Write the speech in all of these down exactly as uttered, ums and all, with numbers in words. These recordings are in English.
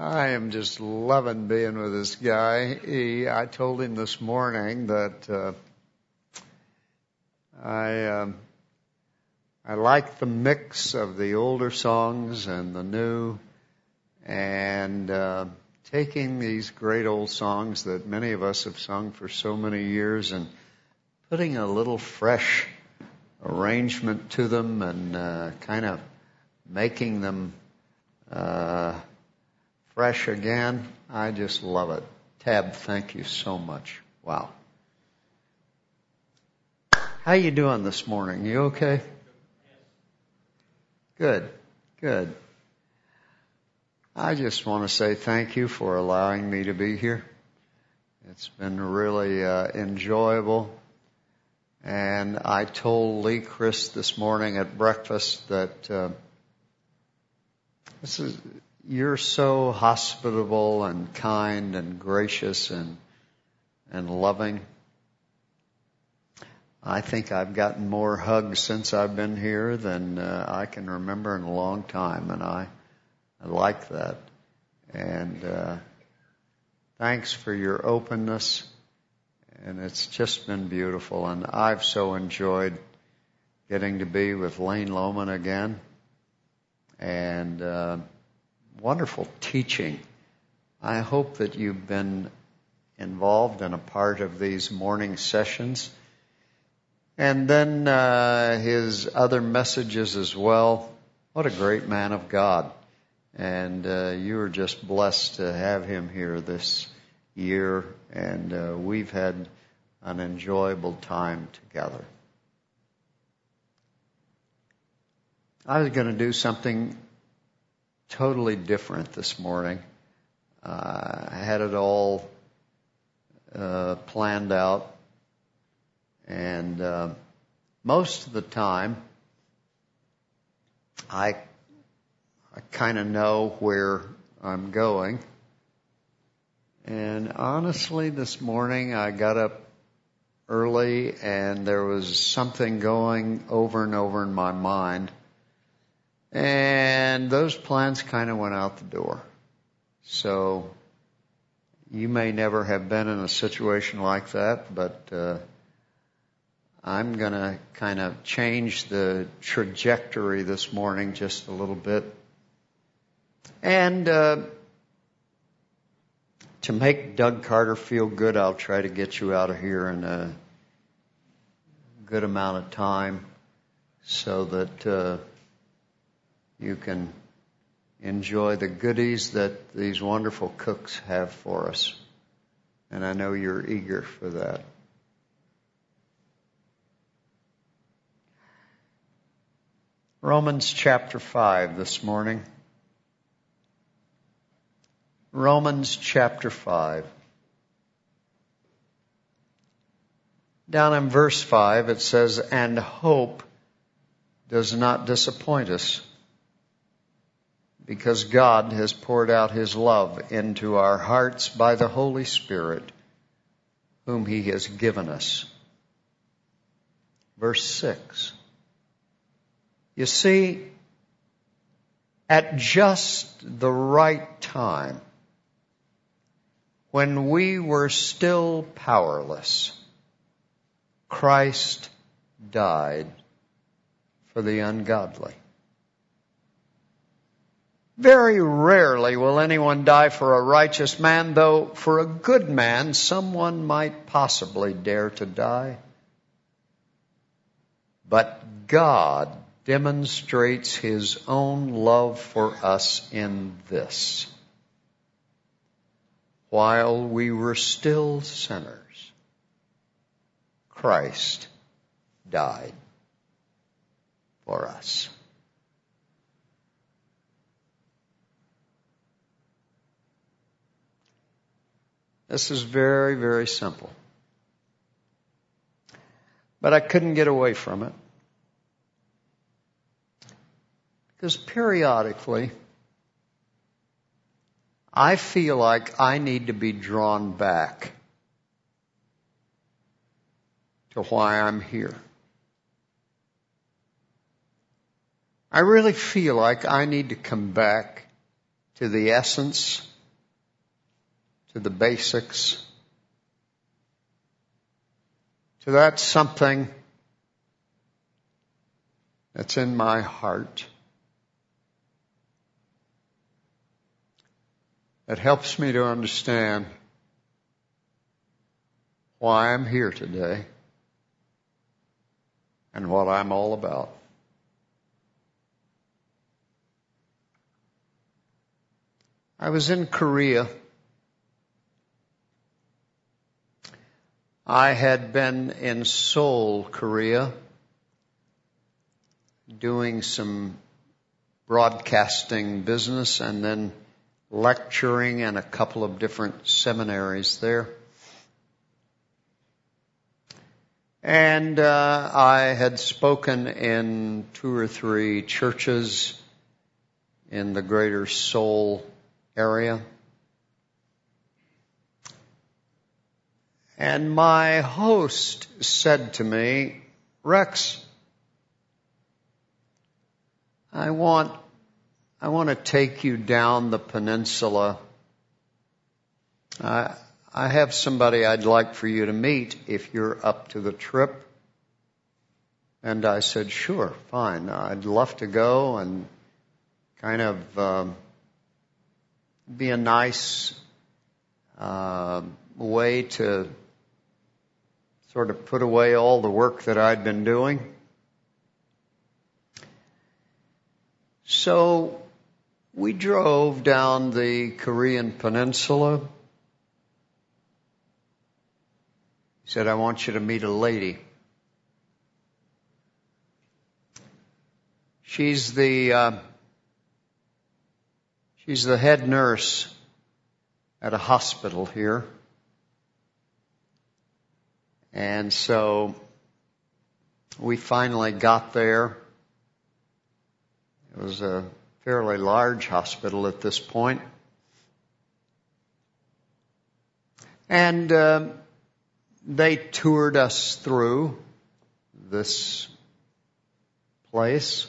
I am just loving being with this guy. He, I told him this morning that uh, I um, I like the mix of the older songs and the new, and uh, taking these great old songs that many of us have sung for so many years and putting a little fresh arrangement to them and uh, kind of making them uh, fresh again. I just love it. Tab, thank you so much. Wow. How you doing this morning? You okay? Good, good. I just want to say thank you for allowing me to be here. It's been really uh, enjoyable. And I told Lee Chris this morning at breakfast that uh, this is you're so hospitable and kind and gracious and and loving. I think I've gotten more hugs since I've been here than uh, I can remember in a long time, and I, I like that. And uh, thanks for your openness, and it's just been beautiful. And I've so enjoyed getting to be with Lane Lohman again, and uh, wonderful teaching. I hope that you've been involved in a part of these morning sessions. And then uh, his other messages as well. What a great man of God. And uh, you were just blessed to have him here this year. And uh, we've had an enjoyable time together. I was going to do something totally different this morning. Uh, I had it all uh, planned out. And uh, most of the time, I, I kind of know where I'm going. And honestly, this morning I got up early and there was something going over and over in my mind. And those plans kind of went out the door. So you may never have been in a situation like that, but uh, I'm going to kind of change the trajectory this morning just a little bit. And uh, to make Doug Carter feel good, I'll try to get you out of here in a good amount of time so that uh, you can enjoy the goodies that these wonderful cooks have for us. And I know you're eager for that. Romans chapter five this morning. Romans chapter five. Down in verse five it says, "And hope does not disappoint us, because God has poured out His love into our hearts by the Holy Spirit, whom He has given us." Verse six. You see, at just the right time, when we were still powerless, Christ died for the ungodly. Very rarely will anyone die for a righteous man, though for a good man someone might possibly dare to die. But God demonstrates His own love for us in this: while we were still sinners, Christ died for us. This is very, very simple. But I couldn't get away from it. Because periodically, I feel like I need to be drawn back to why I'm here. I really feel like I need to come back to the essence to the basics, to that something that's in my heart that helps me to understand why I'm here today and what I'm all about. I was in Korea. I had been in Seoul, Korea, doing some broadcasting business and then lecturing in a couple of different seminaries there. And uh, I had spoken in two or three churches in the greater Seoul area. And my host said to me, Rex, I want, I want to take you down the peninsula. I, I have somebody I'd like for you to meet if you're up to the trip. And I said, sure, fine. I'd love to go and kind of um, be a nice uh, way to sort of put away all the work that I'd been doing. So we drove down the Korean peninsula. He said, I want you to meet a lady. She's the uh, she's the head nurse at a hospital here. And so we finally got there. It was a fairly large hospital at this point. And uh, they toured us through this place.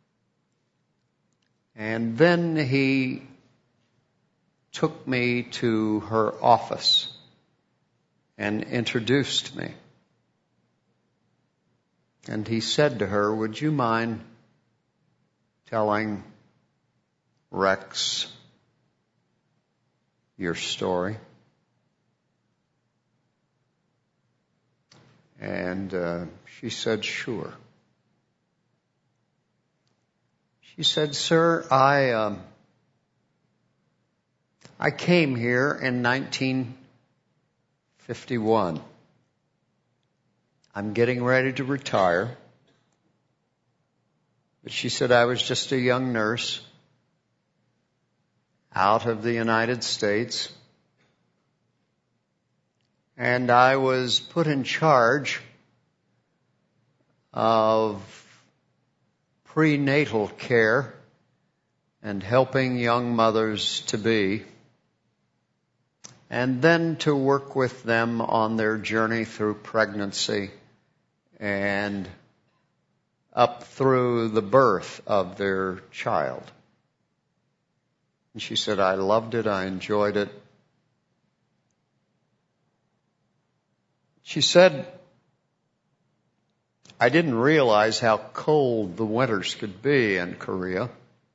And then he took me to her office and introduced me. And he said to her, would you mind telling Rex your story? And uh, she said, sure. She said, sir, I um, I came here in nineteen fifty-one. I'm getting ready to retire. But she said, I was just a young nurse out of the United States. And I was put in charge of prenatal care and helping young mothers to be, and then to work with them on their journey through pregnancy and up through the birth of their child. And she said, I loved it, I enjoyed it. She said, I didn't realize how cold the winters could be in Korea.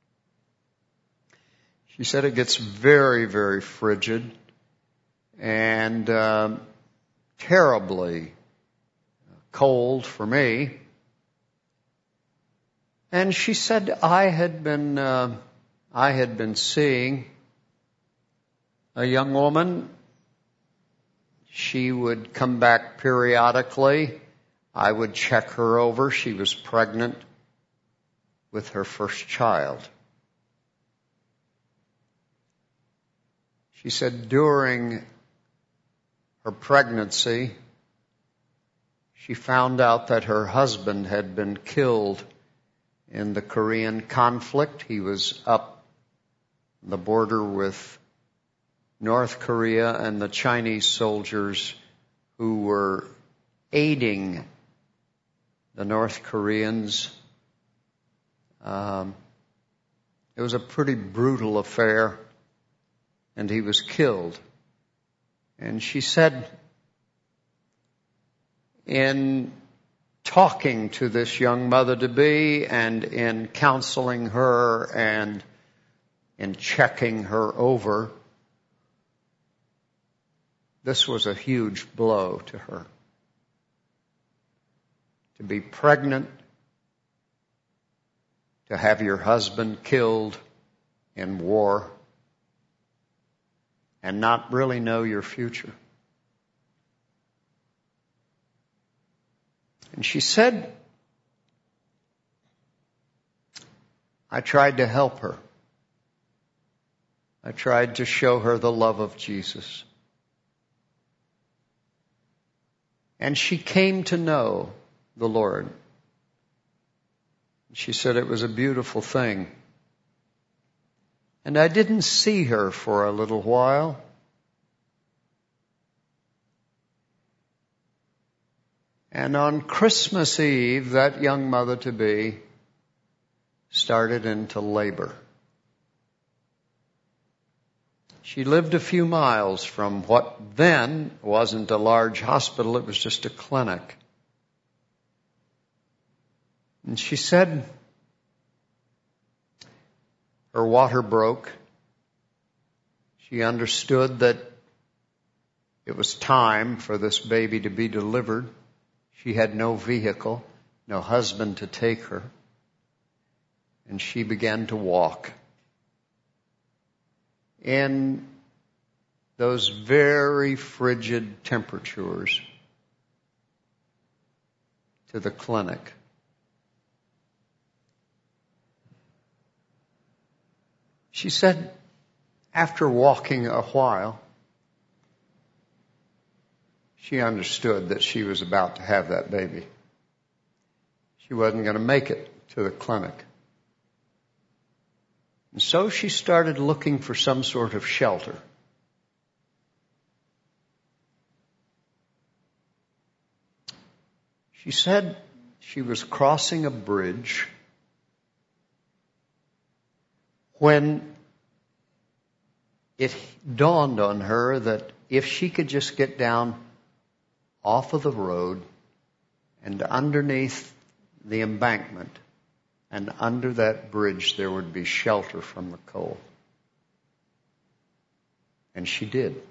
She said it gets very, very frigid and um, terribly cold for me. And she said I had been uh, I had been seeing a young woman. She would come back periodically. I would check her over. She was pregnant with her first child. She said during her pregnancy, she found out that her husband had been killed in the Korean conflict. He was up the border with North Korea and the Chinese soldiers who were aiding the North Koreans. Um, it was a pretty brutal affair, and he was killed And she said, in talking to this young mother-to-be and in counseling her and in checking her over, this was a huge blow to her. To be pregnant, to have your husband killed in war, and not really know your future. And she said, I tried to help her. I tried to show her the love of Jesus. And she came to know the Lord. She said it was a beautiful thing. And I didn't see her for a little while. And on Christmas Eve, that young mother-to-be started into labor. She lived a few miles from what then wasn't a large hospital, it was just a clinic. And she said her water broke. She understood that it was time for this baby to be delivered. She had no vehicle, no husband to take her. And she began to walk in those very frigid temperatures to the clinic. She said, after walking a while, she understood that she was about to have that baby. She wasn't going to make it to the clinic. And so she started looking for some sort of shelter. She said she was crossing a bridge when it dawned on her that if she could just get down off of the road and underneath the embankment and under that bridge there would be shelter from the cold. And she did.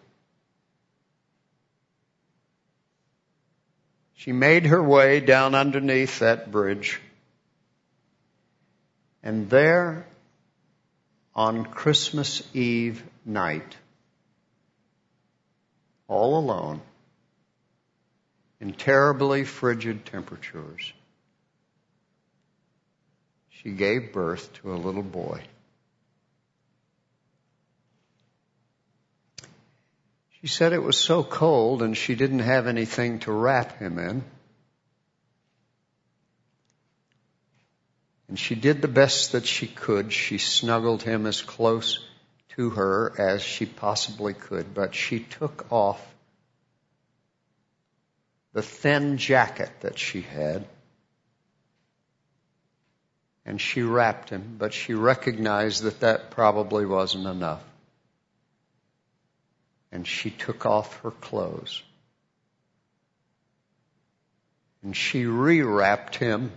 She made her way down underneath that bridge. And there, on Christmas Eve night, all alone, in terribly frigid temperatures, she gave birth to a little boy. She said it was so cold and she didn't have anything to wrap him in. And she did the best that she could. She snuggled him as close to her as she possibly could, but she took off the thin jacket that she had, and she wrapped him, but she recognized that that probably wasn't enough. And she took off her clothes. And she re-wrapped him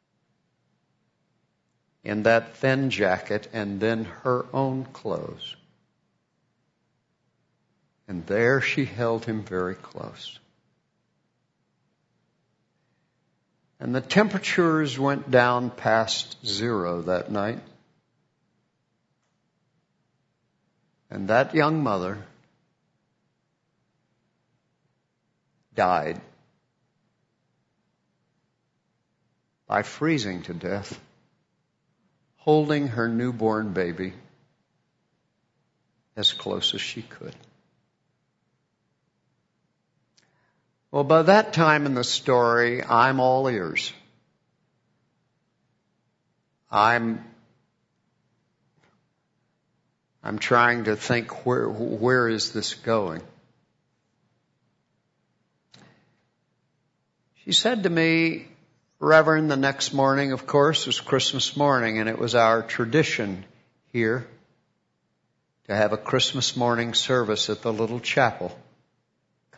in that thin jacket and then her own clothes. And there she held him very close. And the temperatures went down past zero that night. And that young mother died by freezing to death, holding her newborn baby as close as she could. Well, by that time in the story, I'm all ears. I'm I'm trying to think, where where is this going? She said to me, Reverend, the next morning, of course, was Christmas morning, and it was our tradition here to have a Christmas morning service at the little chapel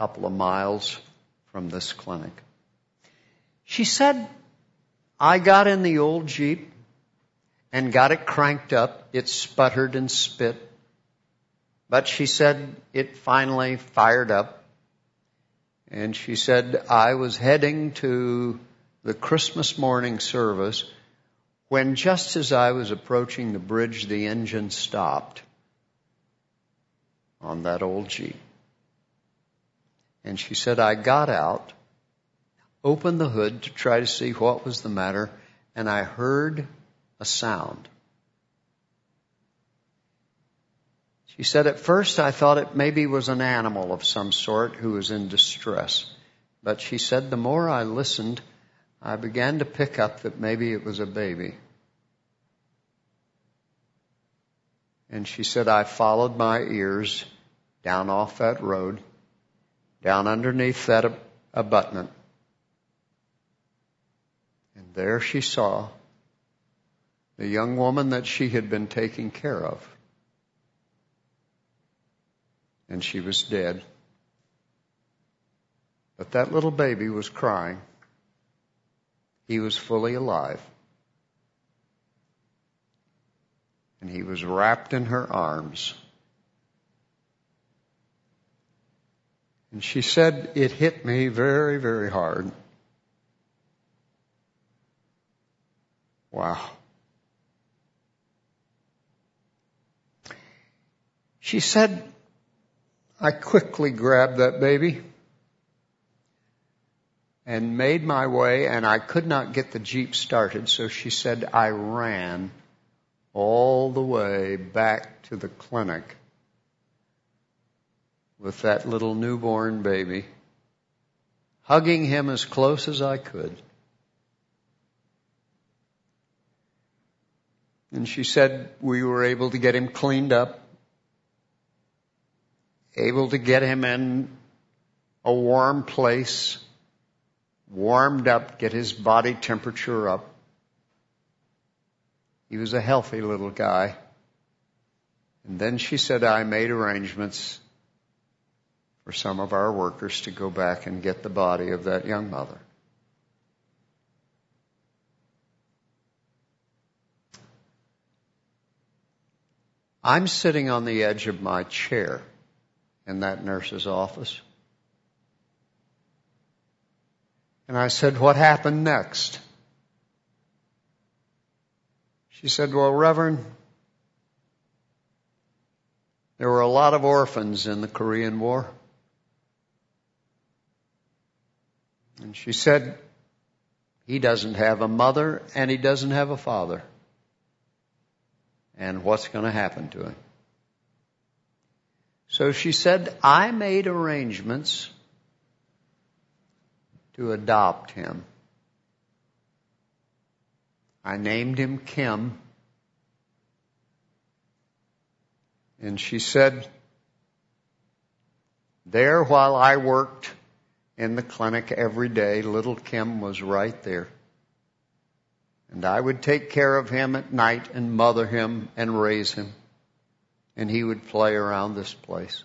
couple of miles from this clinic. She said, I got in the old Jeep and got it cranked up. It sputtered and spit. But she said it finally fired up. And she said, I was heading to the Christmas morning service when just as I was approaching the bridge, the engine stopped on that old Jeep. And she said, I got out, opened the hood to try to see what was the matter, and I heard a sound. She said, at first I thought it maybe was an animal of some sort who was in distress. But she said, the more I listened, I began to pick up that maybe it was a baby. And she said, I followed my ears down off that road, down underneath that abutment. And there she saw the young woman that she had been taking care of. And she was dead. But that little baby was crying. He was fully alive. And he was wrapped in her arms. And she said, it hit me very, very hard. Wow. She said, I quickly grabbed that baby and made my way, and I could not get the Jeep started, so she said I ran all the way back to the clinic with that little newborn baby, hugging him as close as I could. And she said we were able to get him cleaned up, able to get him in a warm place, warmed up, get his body temperature up. He was a healthy little guy. And then she said I made arrangements for some of our workers to go back and get the body of that young mother. I'm sitting on the edge of my chair in that nurse's office. And I said, what happened next? She said, well, Reverend, there were a lot of orphans in the Korean War. And she said, he doesn't have a mother and he doesn't have a father. And what's going to happen to him? So she said, I made arrangements to adopt him. I named him Kim. And she said, there while I worked in the clinic every day, little Kim was right there. And I would take care of him at night and mother him and raise him. And he would play around this place.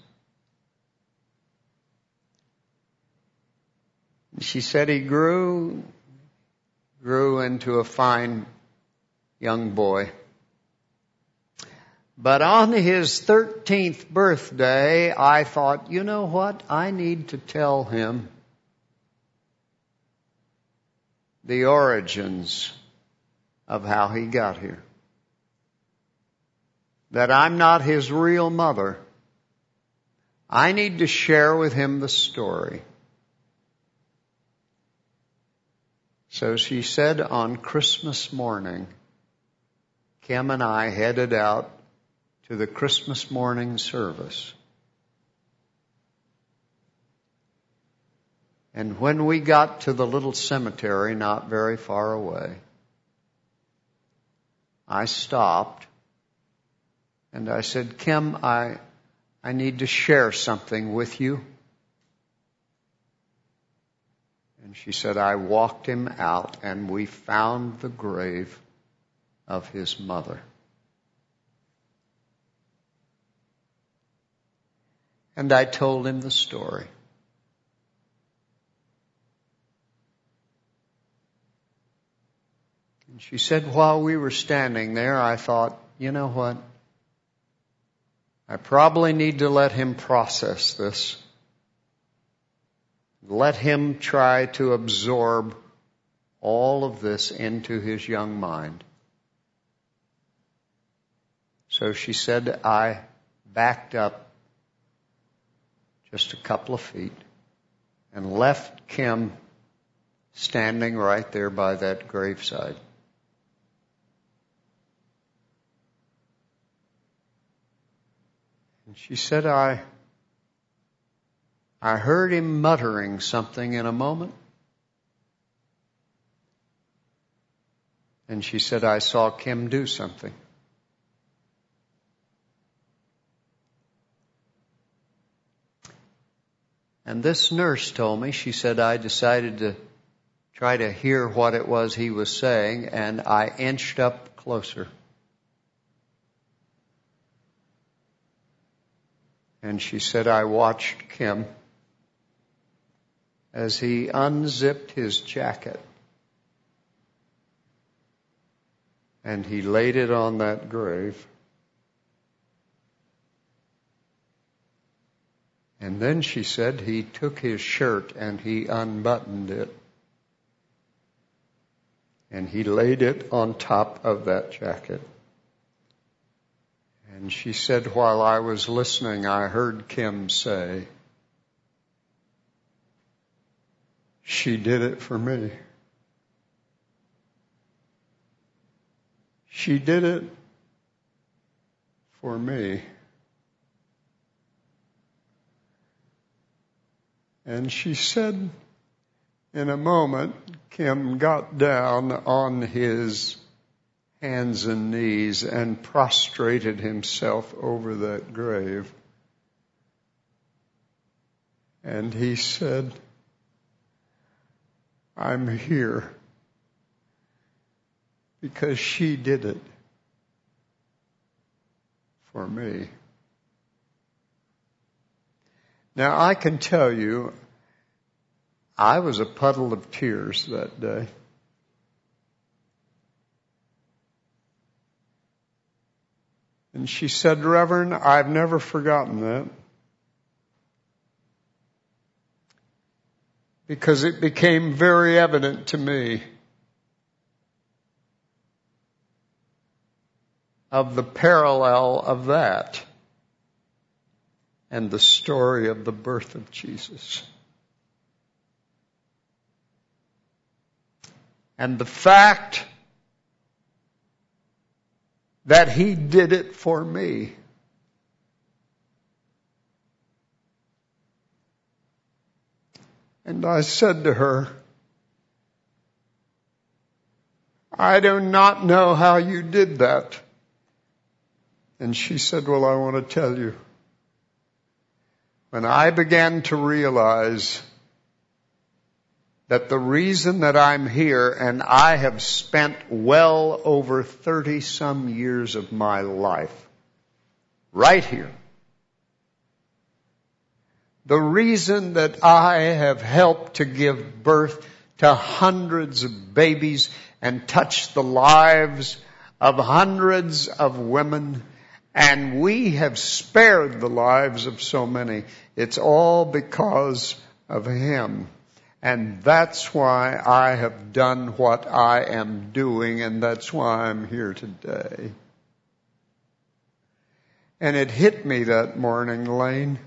She said he grew, grew into a fine young boy. But on his thirteenth birthday, I thought, you know what? I need to tell him the origins of how he got here. That I'm not his real mother. I need to share with him the story. So she said on Christmas morning, Kim and I headed out to the Christmas morning service. And when we got to the little cemetery not very far away, I stopped and I said, Kim, I, I need to share something with you. And she said, I walked him out and we found the grave of his mother. And I told him the story. And she said, while we were standing there, I thought, you know what? I probably need to let him process this. Let him try to absorb all of this into his young mind. So she said, I backed up just a couple of feet and left Kim standing right there by that graveside. And she said, I, I heard him muttering something in a moment. And she said, I saw Kim do something. And this nurse told me, she said, I decided to try to hear what it was he was saying, and I inched up closer. And she said, I watched Kim as he unzipped his jacket and he laid it on that grave. And then she said he took his shirt and he unbuttoned it. And he laid it on top of that jacket. And she said, while I was listening, I heard Kim say, she did it for me. She did it for me. And she said, in a moment, Kim got down on his hands and knees and prostrated himself over that grave. And he said, I'm here because she did it for me. Now, I can tell you, I was a puddle of tears that day. And she said, Reverend, I've never forgotten that. Because it became very evident to me of the parallel of that and the story of the birth of Jesus. And the fact that he did it for me. And I said to her, I do not know how you did that. And she said, well, I want to tell you. When I began to realize that the reason that I'm here, and I have spent well over thirty some years of my life right here, the reason that I have helped to give birth to hundreds of babies and touched the lives of hundreds of women, and we have spared the lives of so many, it's all because of him. And that's why I have done what I am doing, and that's why I'm here today. And it hit me that morning, Lane.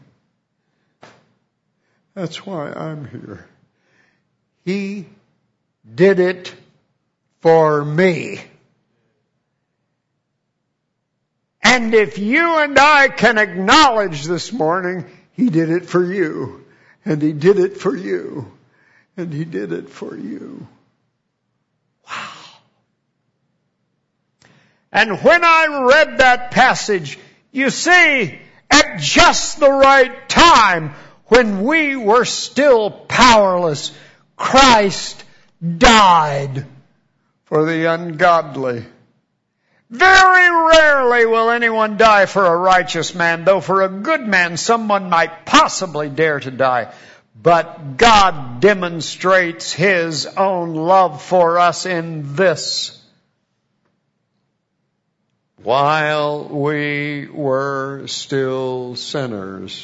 That's why I'm here. He did it for me. And if you and I can acknowledge this morning, he did it for you. And he did it for you. And he did it for you. Wow. And when I read that passage, you see, at just the right time, when we were still powerless, Christ died for the ungodly. Very rarely will anyone die for a righteous man, though for a good man someone might possibly dare to die. But God demonstrates his own love for us in this, while we were still sinners,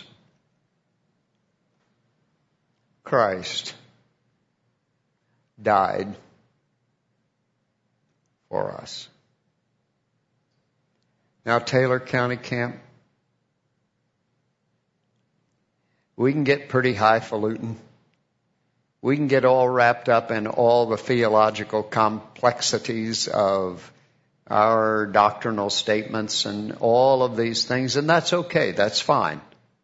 Christ died for us. Now, Taylor County Camp, we can get pretty highfalutin. We can get all wrapped up in all the theological complexities of our doctrinal statements and all of these things, and that's okay. That's fine.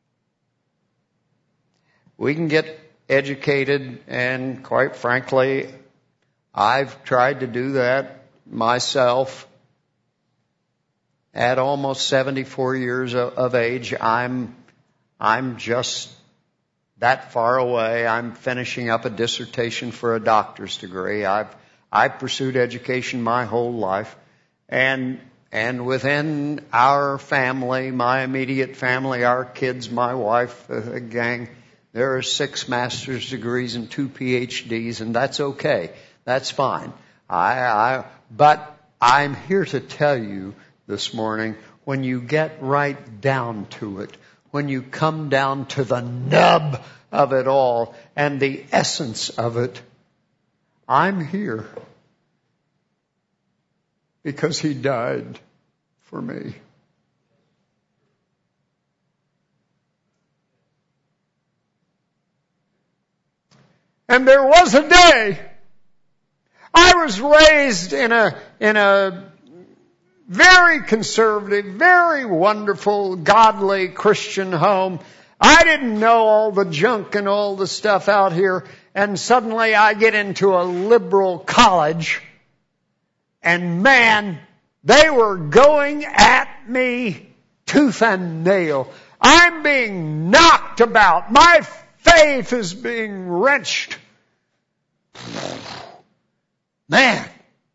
We can get educated, and quite frankly, I've tried to do that myself. At almost seventy-four years of age, I'm, I'm just that far away. I'm finishing up a dissertation for a doctor's degree. I've, I've pursued education my whole life. And, and within our family, my immediate family, our kids, my wife, the gang, there are six master's degrees and two P H Ds, and that's okay. That's fine. I, I, but I'm here to tell you this morning, when you get right down to it, when you come down to the nub of it all and the essence of it, I'm here because He died for me. And there was a day I was raised in a in a very conservative, very wonderful, godly Christian home. I didn't know all the junk and all the stuff out here, and suddenly I get into a liberal college, and man, they were going at me tooth and nail. I'm being knocked about. My faith is being wrenched. Man.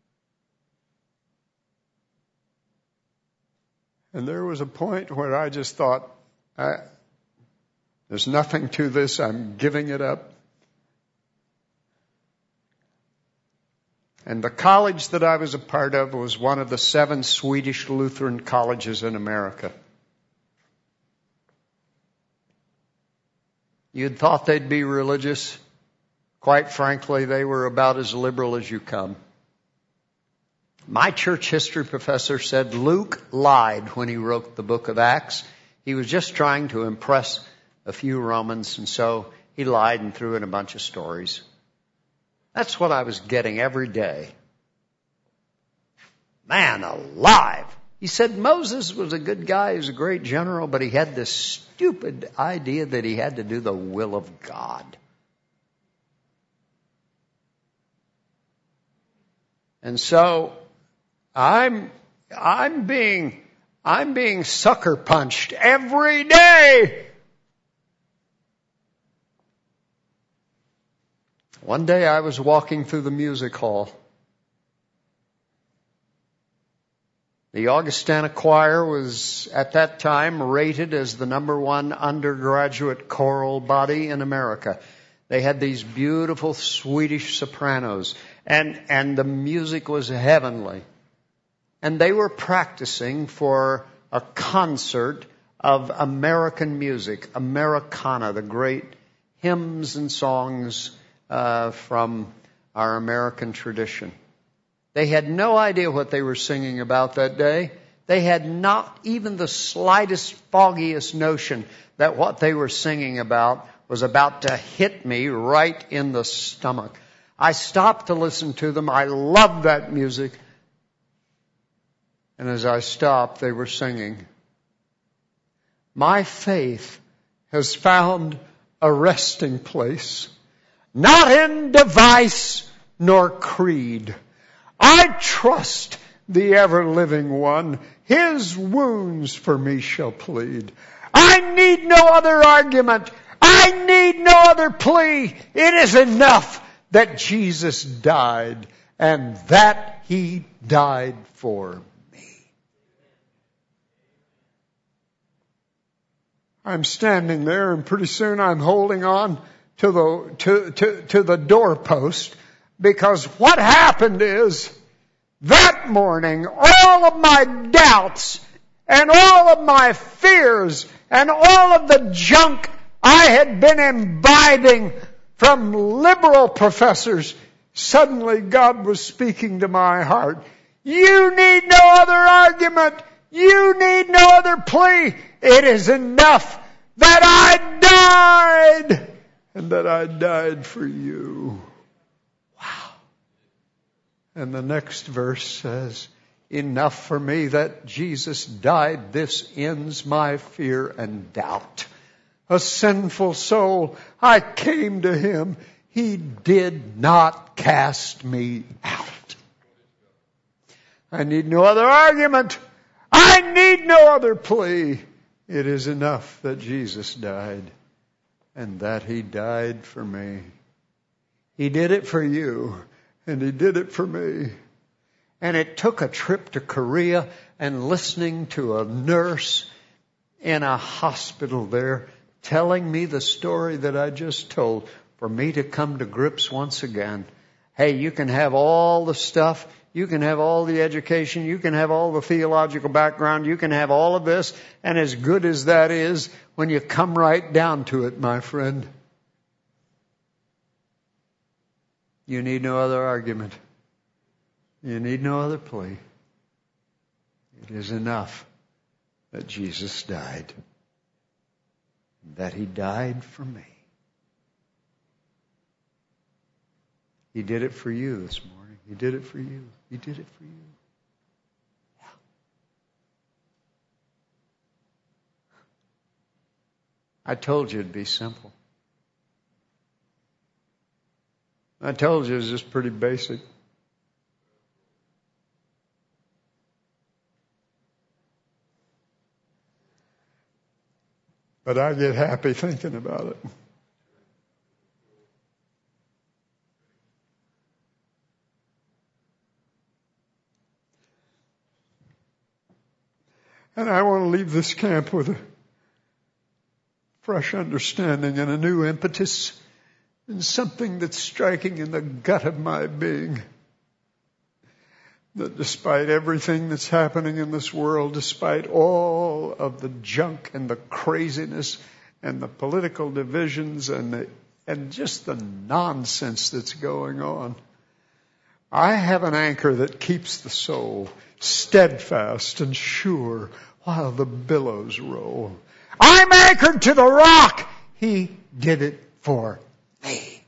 And there was a point where I just thought, I, there's nothing to this. I'm giving it up. And the college that I was a part of was one of the seven Swedish Lutheran colleges in America. You'd thought they'd be religious. Quite frankly, they were about as liberal as you come. My church history professor said Luke lied when he wrote the book of Acts. He was just trying to impress a few Romans, and so he lied and threw in a bunch of stories. That's what I was getting every day. Man alive! He said Moses was a good guy, he was a great general, but he had this stupid idea that he had to do the will of God. And so I'm I'm being I'm being sucker punched every day. One day I was walking through the music hall. The Augustana Choir was at that time rated as the number one undergraduate choral body in America. They had these beautiful Swedish sopranos, and, and the music was heavenly. And they were practicing for a concert of American music, Americana, the great hymns and songs uh, from our American tradition. They had no idea what they were singing about that day. They had not even the slightest, foggiest notion that what they were singing about was about to hit me right in the stomach. I stopped to listen to them. I loved that music. And as I stopped, they were singing, "My faith has found a resting place, not in device nor creed. I trust the ever-living one. His wounds for me shall plead. I need no other argument. I need no other plea. It is enough that Jesus died, and that He died for me." I'm standing there, and pretty soon I'm holding on to the to, to, to the doorpost, because what happened is that morning, all of my doubts and all of my fears and all of the junk I had been imbibing from liberal professors, suddenly God was speaking to my heart. You need no other argument. You need no other plea. It is enough that I died, and that I died for you. Wow. And the next verse says, enough for me that Jesus died. This ends my fear and doubt. A sinful soul, I came to him. He did not cast me out. I need no other argument. I need no other plea. It is enough that Jesus died, and that he died for me. He did it for you, and he did it for me. And it took a trip to Korea and listening to a nurse in a hospital there telling me the story that I just told for me to come to grips once again. Hey, you can have all the stuff. You can have all the education. You can have all the theological background. You can have all of this. And as good as that is, when you come right down to it, my friend, you need no other argument. You need no other plea. It is enough that Jesus died. That he died for me. He did it for you this morning. He did it for you. He did it for you. Yeah. I told you it'd be simple. I told you it was just pretty basic. But I get happy thinking about it. And I want to leave this camp with a fresh understanding and a new impetus and something that's striking in the gut of my being. That despite everything that's happening in this world, despite all of the junk and the craziness and the political divisions and the, and just the nonsense that's going on, I have an anchor that keeps the soul steadfast and sure while the billows roll. I'm anchored to the rock. He did it for me.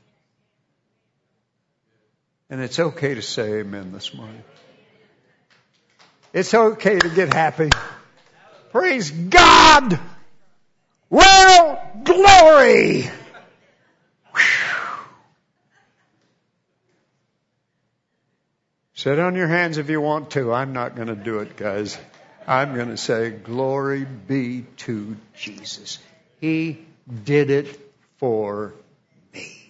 And it's okay to say amen this morning. It's okay to get happy. Praise God. Well, glory. Whew. Sit on your hands if you want to. I'm not going to do it, guys. I'm going to say, glory be to Jesus. He did it for me.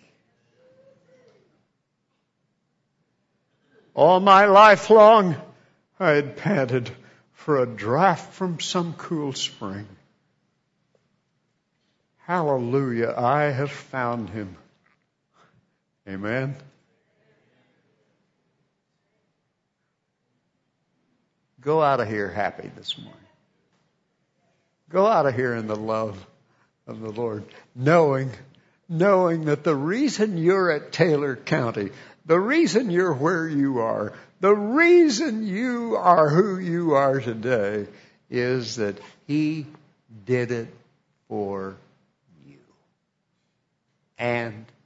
All my life long, I had panted for a draught from some cool spring. Hallelujah, I have found him. Amen. Go out of here happy this morning. Go out of here in the love of the Lord, knowing, knowing that the reason you're at Taylor County, the reason you're where you are, the reason you are who you are today is that he did it for you. And